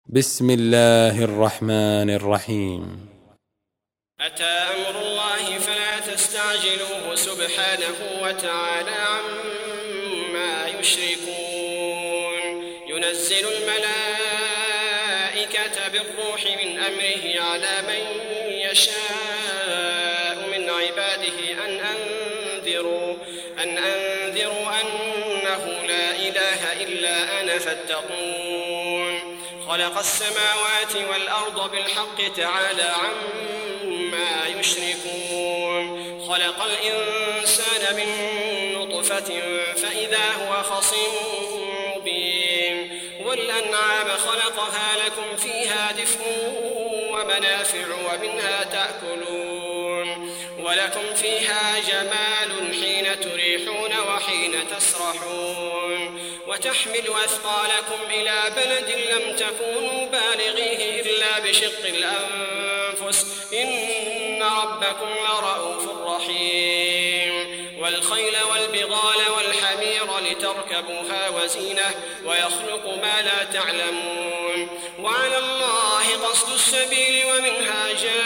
بسم الله الرحمن الرحيم. أتى أمر الله فلا تستعجلوه سبحانه وتعالى عما يشركون. ينزل الملائكة بالروح من أمره على من يشاء من عباده أن أنذروا أنه لا إله إلا أنا فاتقون. خلق السماوات والأرض بالحق تعالى عما يشركون. خلق الإنسان من نطفة فإذا هو خصيم مبين. والأنعام خلقها لكم فيها دفء ومنافع ومنها تأكلون ولكم فيها جمال حين تريحون وحين تسرحون. وتحمل أثقالكم إلى بلد لم تكونوا بالغيه إلا بشق الأنفس إن ربكم لرؤوف رحيم. والخيل والبغال والحمير لتركبوها وزينة ويخلق ما لا تعلمون. وعلى الله قصد السبيل ومنها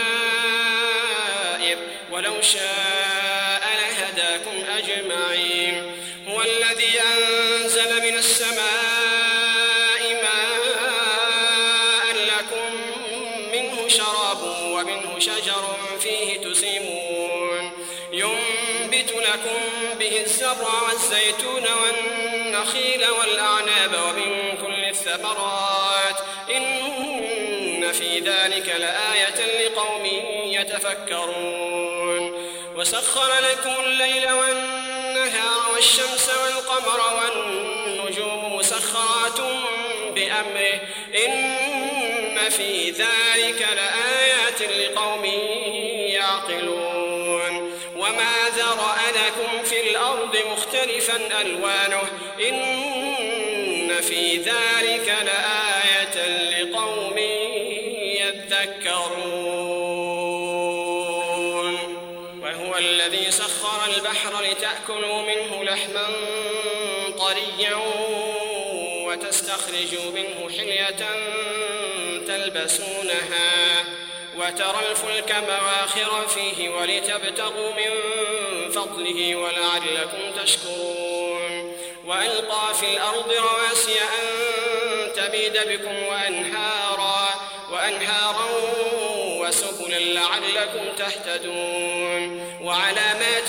جائر ولو شاء لهداكم أجمعين. هو الذي أنزل من السماء ماء لكم منه شراب ومنه شجر فيه تسيمون. ينبت لكم به الزرع والزيتون والنخيل والأعناب ومن كل الثمرات إن في ذلك لآية لقوم يتفكرون. وسخر لكم الليل والنهار والشمس والقمر والنجوم مسخرات بأمره إن في ذلك لآيات لقوم يعقلون. وما ذرأ لكم في الأرض مختلفا ألوانه إن في ذلك لآية لقوم يذكرون. وهو الذي سخر البحر لتأكلوا منه لحما طريا وتستخرجوا منه حلية تلبسونها وترى الفلك مواخر فيه ولتبتغوا من فضله ولعلكم تشكرون. وألقى في الأرض رواسي أن تميد بكم وأنهارا وسبلا لعلكم تهتدون. وعلامات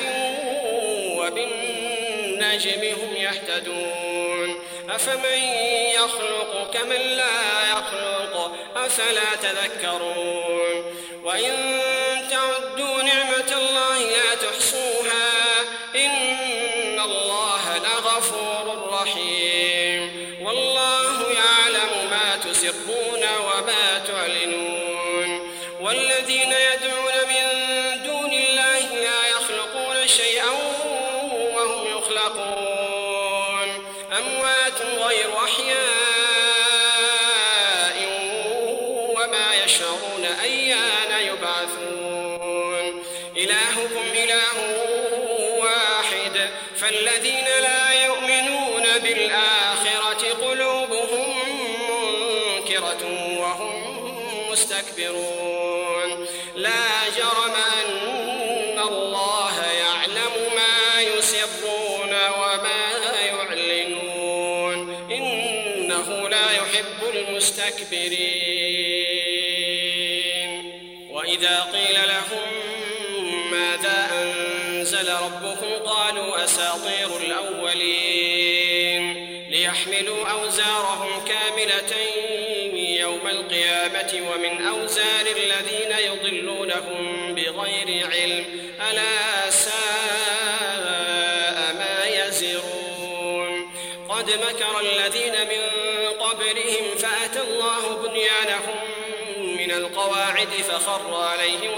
وبالنجم هم يهتدون. أفمن يخلق كمن لا يخلق أفلا تذكرون. وإن تعدوا نعمة الله لا تحصوها إن الله لغفور رحيم. والله يعلم ما تسرون وما تعلنون. والذين يدعون من دون الله لا يخلقون شيئا وهم يخلقون أموات غير أحياء وما يشعرون أيان يبعثون. إلهكم إله واحد فالذين لا يؤمنون بالآخرة قلوبهم منكرة وهم مستكبرون. لا جرم أن الله يعلم ما يسرون وما يعلنون إنه لا يحب المستكبرين. وإذا قيل لهم ماذا أنزل ربكم قالوا أساطير الأولين ليحملوا أوزارهم كاملة يوم القيامة ومن أوزار الذين يضلونهم بغير علم ألا ساء ما يزرون. قد مكر الذين من قبلهم فأتى الله بنيانهم من القواعد فخر عليهم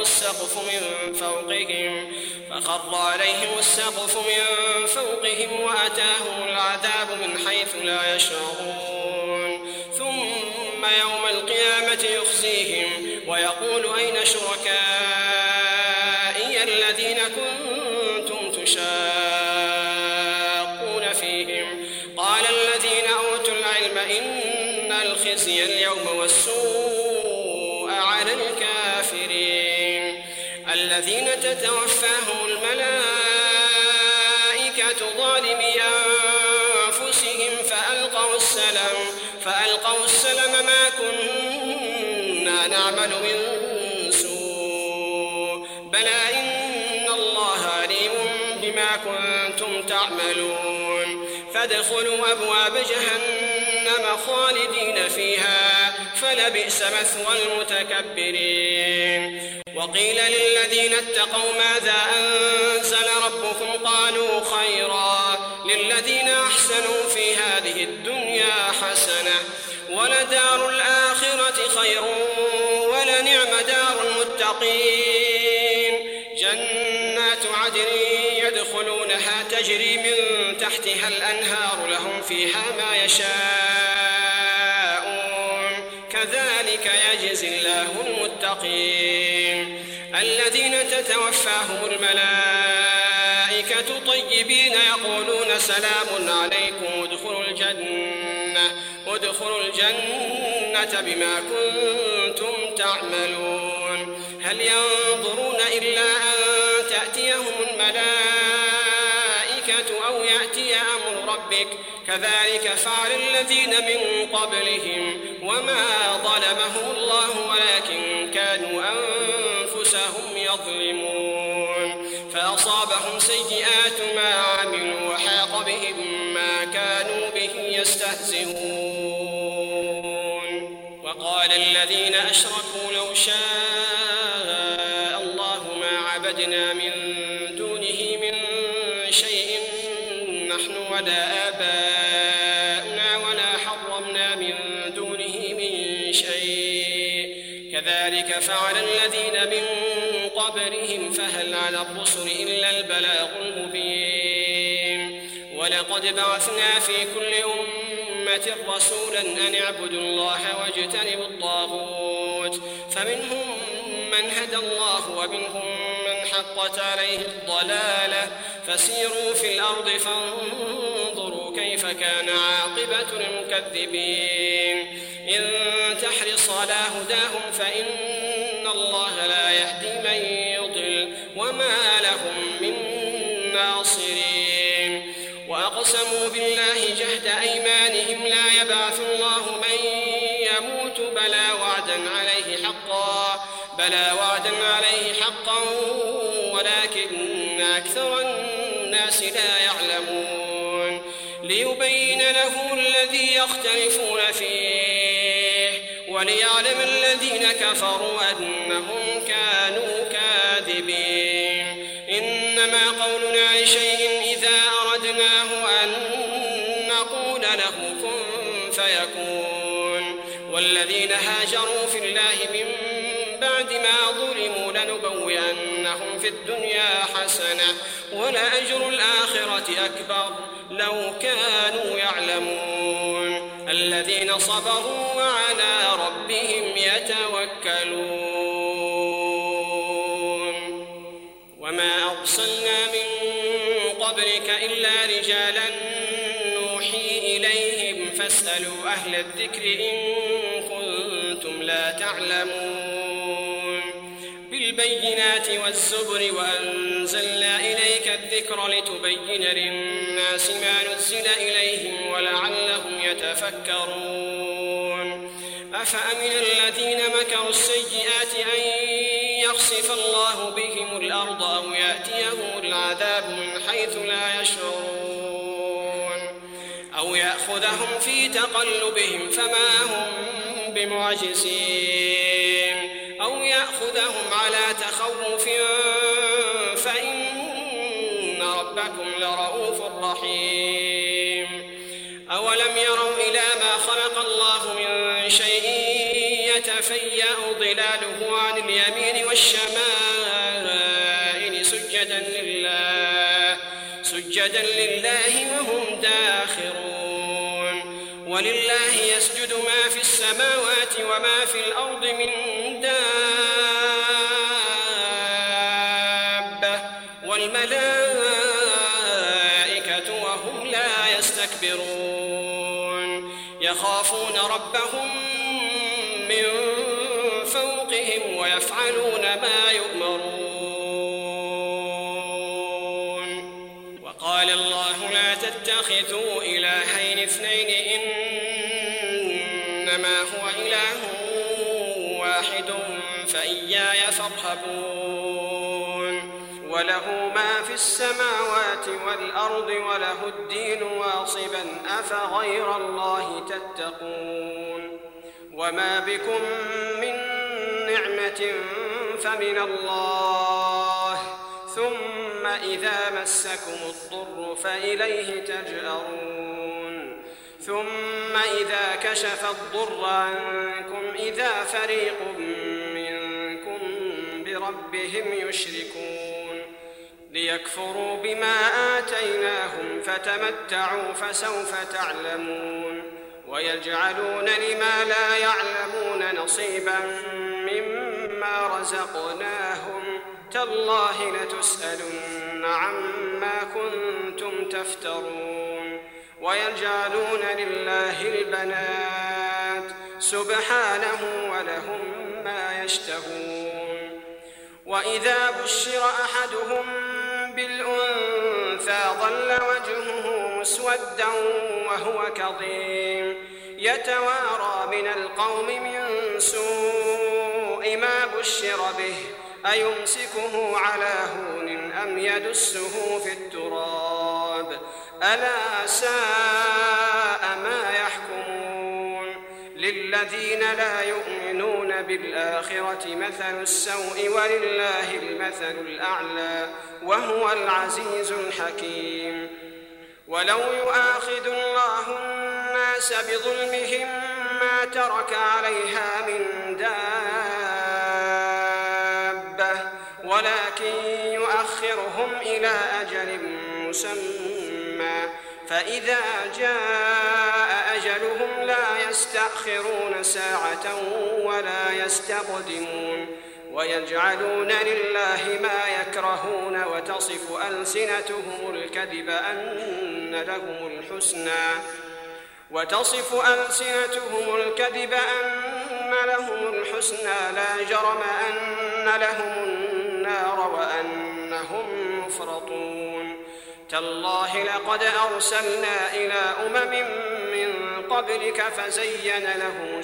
السقف من فوقهم وأتاهم العذاب من حيث لا يشعرون. ثم يوم القيامة يخزيهم ويقول أين شركائي الذين كنتم تشاقون فيهم قال الذين أوتوا العلم إن الخزي اليوم والسوء السوء على الكافرين. الذين تتوفاهم الملائكة ظالمي أنفسهم فألقوا السلم ما كنا نعمل من سوء بلى إن الله عليم بما كنتم تعملون. فادخلوا أبواب جهنم خالدين فيها فلبئس مثوى المتكبرين. وقيل للذين اتقوا ماذا أنزل ربكم قالوا خيرا للذين أحسنوا في هذه الدنيا حسنة ولدار الآخرة خير ولنعم دار المتقين. جنات عدن يدخلونها تجري من تحتها الأنهار لهم فيها ما يشاءون كذلك يجزي الله المتقين. الذين تتوفاهم الملائكة طيبين يقولون سلام عليكم ادخلوا الجنة بما كنتم تعملون. هل ينظرون إلا أن تأتيهم الملائكة أو يأتي أمر ربك كذلك فعل الذين من قبلهم وما ظلمهم الله ولكن كانوا أنفسهم يظلمون. فأصابهم سيئات ما عملوا وحاق بهم ما كانوا به يستهزئون. وقال الذين أشركوا لو شاء الله ما عبدنا من دونه من شيء نحن ولا آباؤنا ولا حرمنا من دونه من شيء كذلك فعل الذين من قبلهم فهل على الرسل إلا البلاغ المبين. ولقد بعثنا في كل أمة رسولا أن اعبدوا الله واجتنبوا الطاغوت فمنهم من هدى الله ومنهم من حقت عليه الضلالة فسيروا في الأرض فانظروا كيف كان عاقبة المكذبين. إن تحرص على هداهم فإن الله لا يهدي من يضل وما لهم من ناصرين. وأقسموا بالله جهد أيمانهم لا يبعث الله من يموت بلى وعدا عليه حقا ولكن أكثر الناس لا يعلمون. ليبين له الذي يختلفون فيه وليعلم الذين كفروا أنهم كانوا كاذبين. إنما قولنا لشيء إذا أردناه أن نقول له كن فيكون. والذين هاجروا في الله من بعد ما ظلموا لنبوئنهم في الدنيا حسنة ولأجر الآخرة أكبر لو كانوا يعلمون. الذين صبروا وعلى ربهم يتوكلون. وما أرسلنا من قبلك إلا رجالا نوحي إليهم فاسألوا أهل الذكر إن كنتم لا تعلمون. بالبينات والزبر وأنزلنا إليك الذكر لتبين للناس ما نزل إليهم ولعلهم يتفكرون. أفأمن الذين مكروا السيئات أن يخسف الله بهم الأرض أو يأتيهم العذاب من حيث لا يشعرون أو يأخذهم في تقلبهم فما هم بمعجزين أو يأخذهم على تخوف فإن ربكم لرؤوف رحيم. أولم يروا إلى ما خلق الله من شيء يتفيأ ظلاله عن اليمين والشمائل سجدا لله وهم داخرون. ولله يسجد ما في السماوات وما في الأرض من دابة والملائكة وهم لا يستكبرون. يخافون ربهم من فوقهم ويفعلون ما يؤمرون. وقال الله لا تتخذوا إلهين اثنين إنما هو إله واحد فإياي فارهبون. وله ما في السماوات والأرض وله الدين واصبا أفغير الله تتقون. وما بكم من نعمة فمن الله ثم إذا مسكم الضر فإليه تجأرون. ثم إذا كشف الضر عنكم إذا فريق منكم بربهم يشركون. ليكفروا بما آتيناهم فتمتعوا فسوف تعلمون. ويجعلون لما لا يعلمون نصيبا مما رزقناهم تالله لتسألن عما كنتم تفترون. ويجعلون لله البنات سبحانه ولهم ما يشتهون. وإذا بشر أحدهم بالأنثى ظل وجهه مسودا وهو كظيم يتوارى من القوم من سوء ما بشر به أيمسكه على هون أم يدسه في التراب ألا ساء ما يحكمون. للذين لا يؤمنون بالآخرة مثل السوء ولله المثل الأعلى وهو العزيز الحكيم. ولو يؤاخذ الله الناس بظلمهم ما ترك عليها من دابة ولكن يؤخرهم إلى أجل مسمى فإذا جاء أجلهم لا يستأخرون ساعة ولا يستقدمون. ويجعلون لله ما يكرهون وتصف ألسنتهم الكذب أن لهم الحسنى لا جرم أن لهم النار وأنهم مفرطون. تالله لقد أرسلنا إلى أمم من قبلك فزين لهم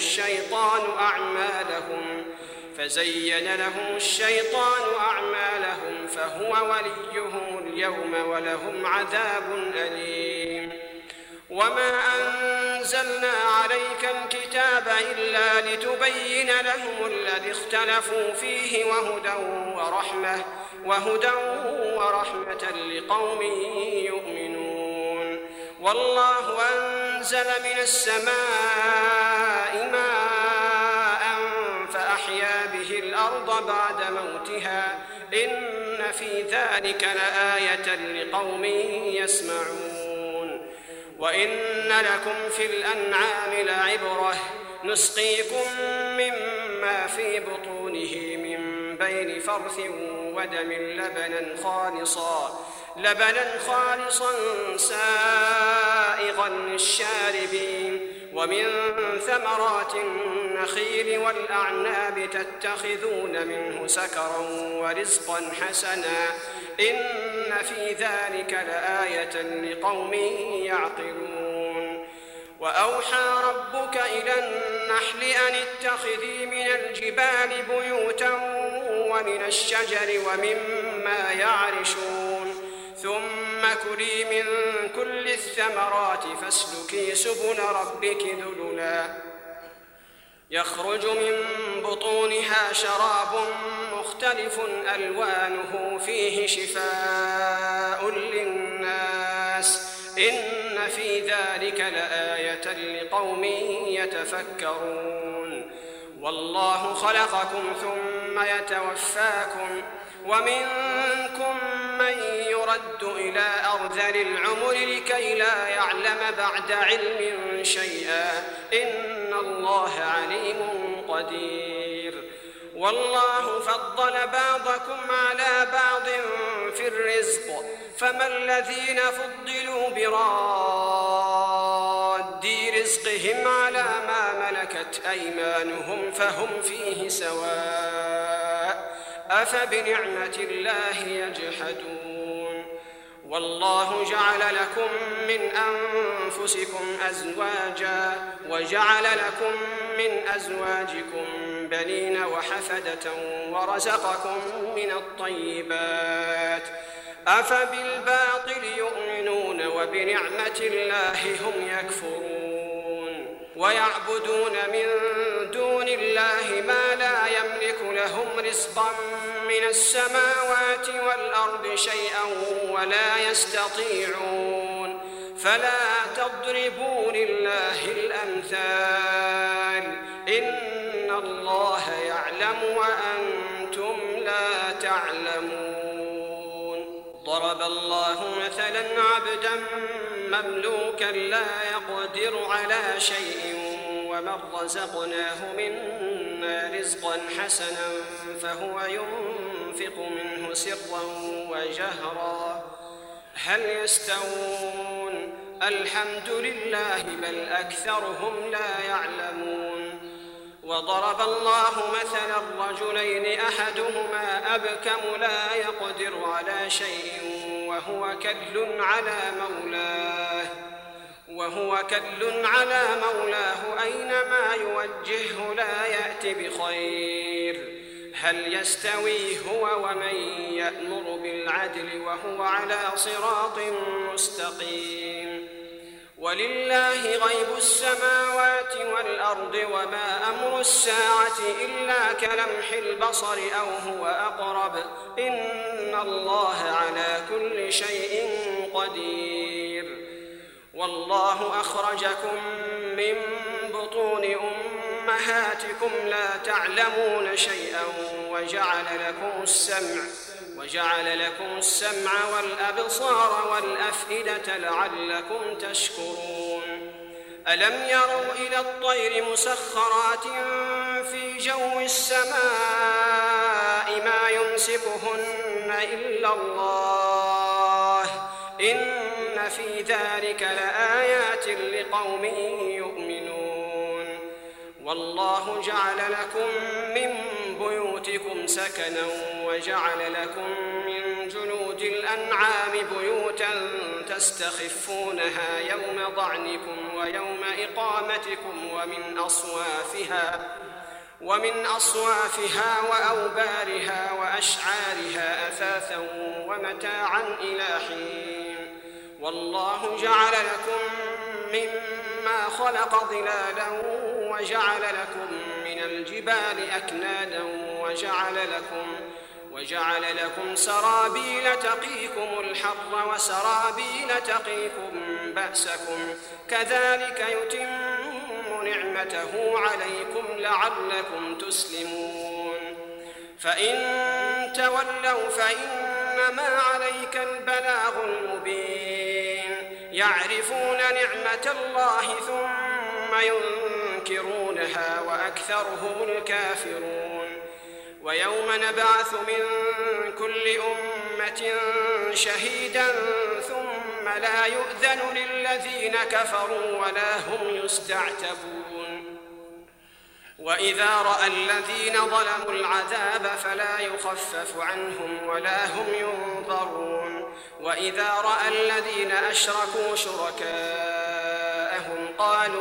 الشيطان أعمالهم فهو وليهم اليوم ولهم عذاب أليم. وما أنزلنا عليك الكتاب إلا لتبين لهم الذي اختلفوا فيه وهدى ورحمة لقوم يؤمنون. والله أنزل من السماء ماء فأحيا به الأرض بعد موتها إن في ذلك لآية لقوم يسمعون. وإن لكم في الأنعام لعبرة نسقيكم مما في بطونه من بين فرث ودم لبنا خالصا سائغا للشاربين. ومن ثمرات النخيل والأعناب تتخذون منه سكرا ورزقا حسنا إن في ذلك لآية لقوم يعقلون. وأوحى ربك إلى النحل أن اتخذي من الجبال بيوتا ومن الشجر ومما يعرشون ثم كلي من كل الثمرات فاسلكي سبل ربك ذللا يخرج من بطونها شراب مختلف ألوانه فيه شفاء للناس إن في ذلك لآية لقوم يتفكرون. والله خلقكم ثم يتوفاكم ومنكم من يرد إلى أرذل العمر لكي لا يعلم بعد علم شيئا إن الله عليم قدير. والله فضل بعضكم على بعض في الرزق فما الذين فضلوا براد رزقهم على ما ملكت ملكت أيمانهم فهم فيه سواء أفبنعمة الله يجحدون والله جعل لكم من أنفسكم أزواجا وجعل لكم من أزواجكم بنين وحفدة ورزقكم من الطيبات أفبالباطل يؤمنون وبنعمة الله هم يكفرون ويعبدون من دون الله ما لا يملك لهم رزقا من السماوات والأرض شيئا ولا يستطيعون فلا تضربوا لله الأمثال إن الله يعلم وأنتم لا تعلمون ضرب الله مثلا عبدا مملوكا لا يقدر على شيء ومن رزقناه منا رزقا حسنا فهو ينفق منه سرا وجهرا هل يستوون الحمد لله بل أكثرهم لا يعلمون وضرب الله مثلا رجلين أحدهما أبكم لا يقدر على شيء وهو كل على مولاه أينما يوجهه لا يأت بخير هل يستوي هو ومن يأمر بالعدل وهو على صراط مستقيم ولله غيب السماوات والأرض وما أمر الساعة إلا كلمح البصر أو هو أقرب إن الله على كل شيء قدير والله أخرجكم من بطون أمهاتكم لا تعلمون شيئا وجعل لكم السمع والأبصار والأفئدة لعلكم تشكرون ألم يروا إلى الطير مسخرات في جو السماء ما يمسكهن إلا الله إن في ذلك لآيات لقوم يؤمنون والله جعل لكم من بيوتكم سكنا وجعل لكم من جلود الأنعام بيوتا تستخفونها يوم ضعنكم ويوم إقامتكم ومن أصوافها وأوبارها وأشعارها أثاثا ومتاعا إلى حين والله جعل لكم مما خلق ظلالا وجعل لكم من الجبال أكنادا وجعل لكم سرابيل تقيكم الحر وسرابيل تقيكم بأسكم كذلك يتم نعمته عليكم لعلكم تسلمون فإن تولوا فإنما عليك البلاغ المبين يعرفون نعمة الله ثم ينكرونها وأكثرهم الكافرون ويوم نبعث من كل أمة شهيدا ثم لا يؤذن للذين كفروا ولا هم يستعتبون وإذا رأى الذين ظلموا العذاب فلا يخفف عنهم ولا هم ينظرون وإذا رأى الذين أشركوا شركاءهم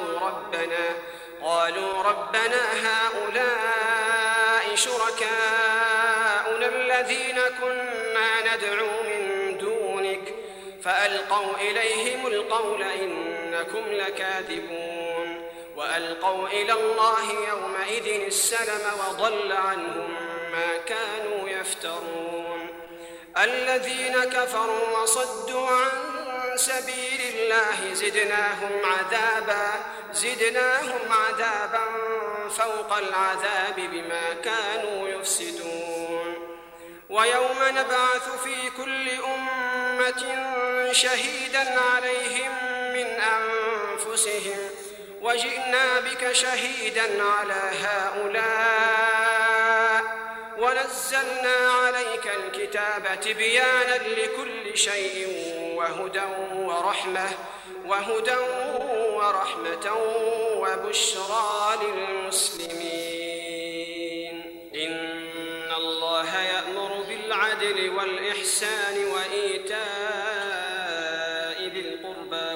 قالوا ربنا هؤلاء شركاؤنا الذين كنا ندعو من دونك فألقوا إليهم القول إنكم لكاذبون وألقوا إلى الله يومئذ السلم وضل عنهم ما كانوا يفترون الذين كفروا وصدوا عن سبيل الله زدناهم عذابا فوق العذاب بما كانوا يفسدون ويوم نبعث في كل أمة شهيدا عليهم من أنفسهم وجئنا بك شهيدا على هؤلاء ونزلنا عليك الكتاب تبيانا لكل شيء وهدى ورحمة وبشرى للمسلمين. إن الله يأمر بالعدل والإحسان وإيتاء ذي القربى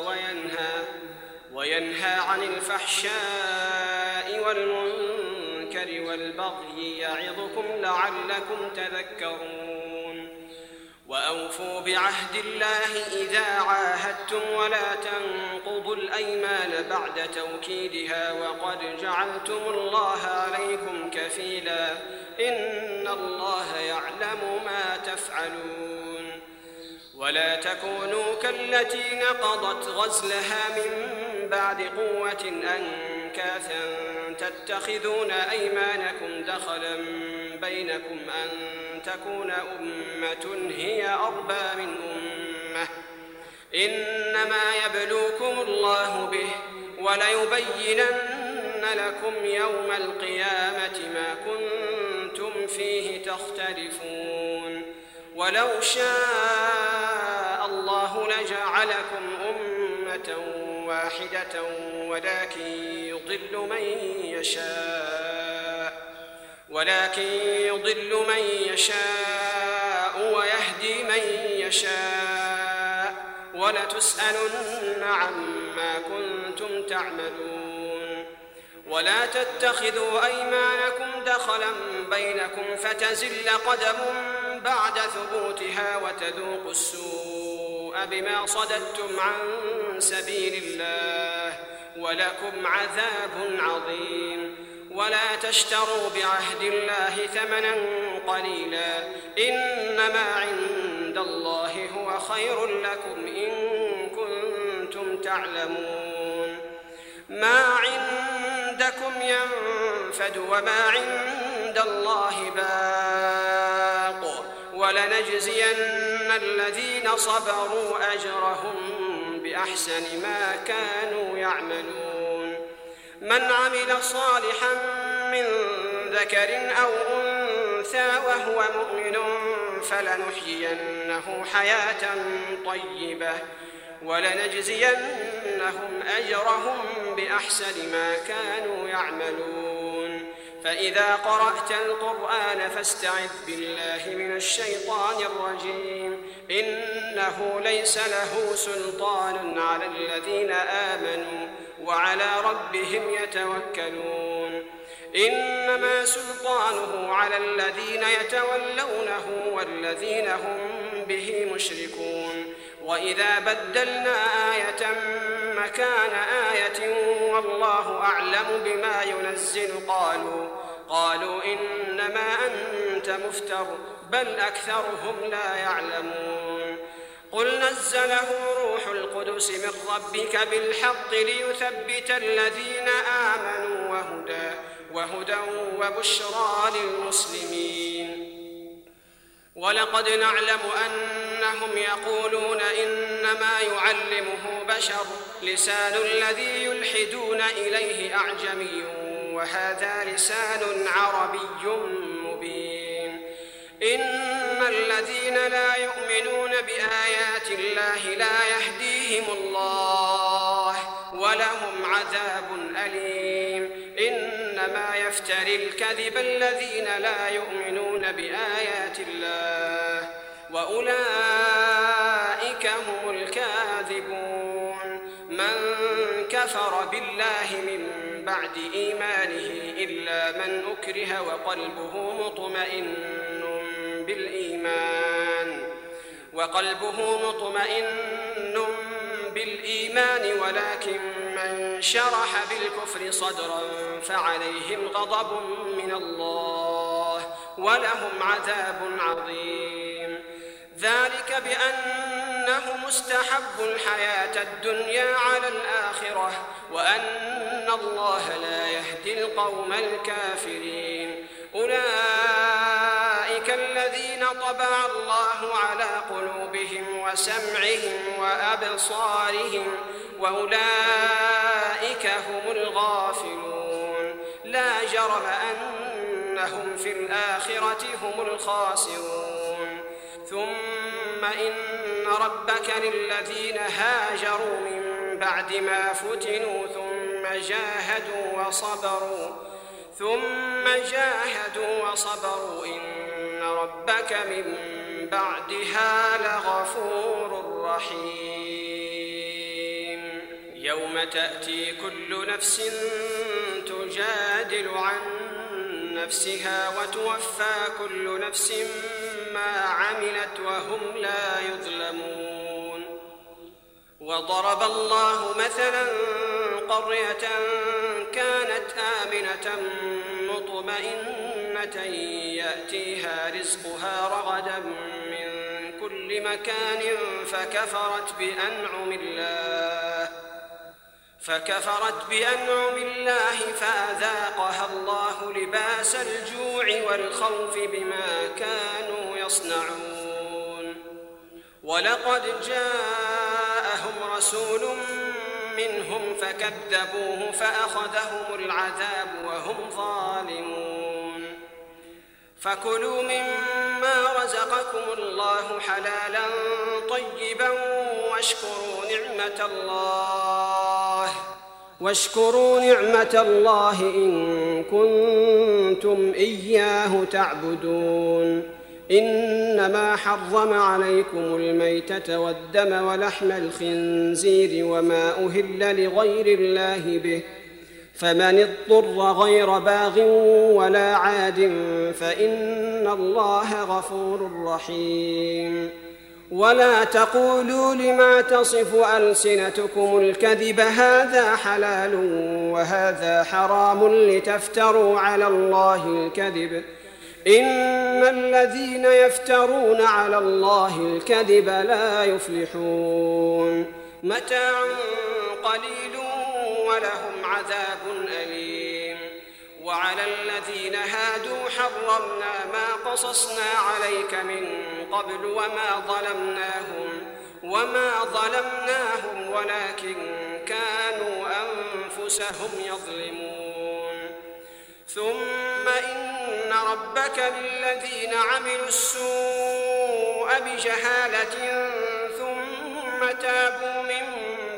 وينهى عن الفحشاء والمنكر والبغي يعظكم لعلكم تذكرون. وأوفوا بعهد الله إذا عاهدتم ولا تنقضوا الأيمان بعد توكيدها وقد جعلتم الله عليكم كفيلا إن الله يعلم ما تفعلون. ولا تكونوا كالتي نقضت غزلها من بعد قوة أنكاثا تتخذون أيمانكم دخلا بينكم أن تكون أمة هي أربى من أمة إنما يبلوكم الله به وليبينن لكم يوم القيامة ما كنتم فيه تختلفون. ولو شاء الله لجعلكم أمة واحدة ولكن يضل من يشاء ويهدي من يشاء ولتسألن عما كنتم تعملون. ولا تتخذوا أيمانكم دخلا بينكم فتزل قدم بعد ثبوتها وتذوقوا السوء بما صددتم عن سبيل الله ولكم عذاب عظيم. ولا تشتروا بعهد الله ثمنا قليلا إنما عند الله هو خير لكم إن كنتم تعلمون. ما عندكم ينفد وما عند الله باق ولنجزين الذين صبروا أجرهم بأحسن ما كانوا يعملون. من عمل صالحا من ذكر أو أنثى وهو مؤمن فلنحيينه حياة طيبة ولنجزينهم أجرهم بأحسن ما كانوا يعملون. فإذا قرأت القرآن فاستعذ بالله من الشيطان الرجيم إنه ليس له سلطان على الذين آمنوا وعلى ربهم يتوكلون. إنما سلطانه على الذين يتولونه والذين هم به مشركون. وإذا بدلنا آية مكان آية والله أعلم بما ينزل قالوا إنما أنت مفتر بل أكثرهم لا يعلمون. قل نزله روح القدس من ربك بالحق ليثبت الذين آمنوا وهدى وبشرى للمسلمين. ولقد نعلم أنهم يقولون إنما يعلمه بشر لسان الذي يلحدون إليه أعجمي وهذا لسان عربي مبين. إن الذين لا يؤمنون بآيات الله لا يهديهم الله ولهم عذاب أليم. إنما يفتري الكذب الذين لا يؤمنون بآيات الله وأولئك هم الكاذبون. من كفر بالله من بعد إيمانه إلا من أكره وقلبه مطمئن بالإيمان ولكن من شرح بالكفر صدرا فعليهم غضب من الله ولهم عذاب عظيم. ذلك بأنهم استحبوا الحياة الدنيا على الآخرة وأن الله لا يهدي القوم الكافرين. أولئك الذين طبع الله على قلوبهم وسمعهم وأبصارهم وأولئك هم الغافلون. لا جرم أنهم في الآخرة هم الخاسرون. ثم إن ربك للذين هاجروا من بعد ما فتنوا ثم ثم جاهدوا وصبروا إن ربك من بعدها لغفور رحيم. يوم تأتي كل نفس تجادل عن نفسها وتوفى كل نفس ما عملت وهم لا يظلمون. وضرب الله مثلا قرية كانت آمنة مطمئنة يأتيها رزقها رغدا من كل مكان فكفرت بأنعم الله فأذاقها الله لباس الجوع والخوف بما كانوا يصنعون. ولقد جاءهم رسول منهم فكذبوه فأخذهم العذاب وهم ظالمون. فكلوا مما رزقكم الله حلالا طيبا واشكروا نعمة الله إن كنتم إياه تعبدون. إنما حرم عليكم الميتة والدم ولحم الخنزير وما أهل لغير الله به، فمن اضطر غير باغ ولا عاد فإن الله غفور رحيم. ولا تقولوا لما تصف ألسنتكم الكذب هذا حلال وهذا حرام لتفتروا على الله الكذب، إن الذين يفترون على الله الكذب لا يفلحون. متاع قليل ولهم عذاب أليم. وعلى الذين هادوا حرمنا ما قصصنا عليك من قبل وما ظلمناهم ولكن كانوا أنفسهم يظلمون. ثم إن ربك للذين عملوا السوء بجهالة ثم تابوا من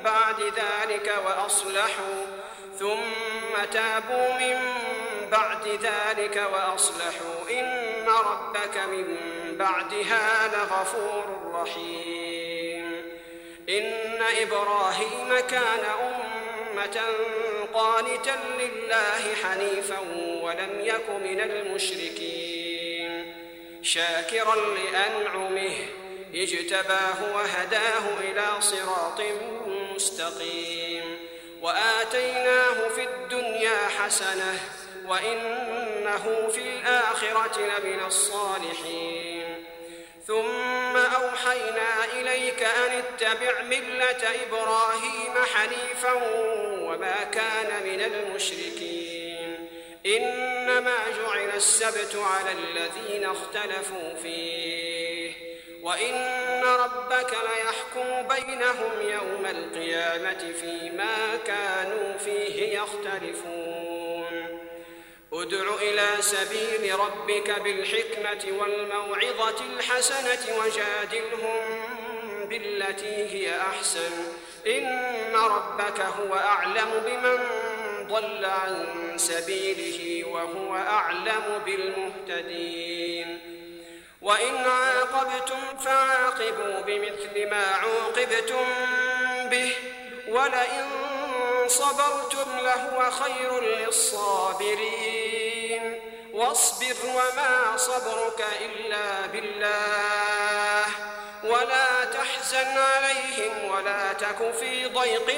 بعد ذلك وأصلحوا إن ربك من بعدها لغفور رحيم. إن إبراهيم كان أمة قانتا لله حنيفا ولم يك من المشركين، شاكرا لأنعمه اجتباه وهداه إلى صراط مستقيم. وآتيناه في الدنيا حسنة وإنه في الآخرة لمن الصالحين. ثم أوحينا إليك أن اتبع ملة إبراهيم حنيفا وما كان من المشركين. إنما جعل السبت على الذين اختلفوا فيه، وإن ربك ليحكم بينهم يوم القيامة فيما كانوا فيه يختلفون. ادع إلى سبيل ربك بالحكمة والموعظة الحسنة وجادلهم بالتي هي أحسن، إن ربك هو أعلم بمن ضل عن سبيله وهو أعلم بالمهتدين. وإن عاقبتم فعاقبوا بمثل ما عوقبتم به ولئن صبرتم لهو خير للصابرين. واصبر وما صبرك إلا بالله ولا تحزن عليهم ولا تك في ضيق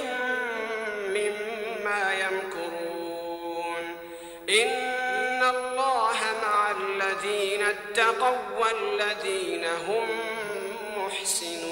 مما يمكرون. إن الله مع الذين اتقوا والذين هم محسنون.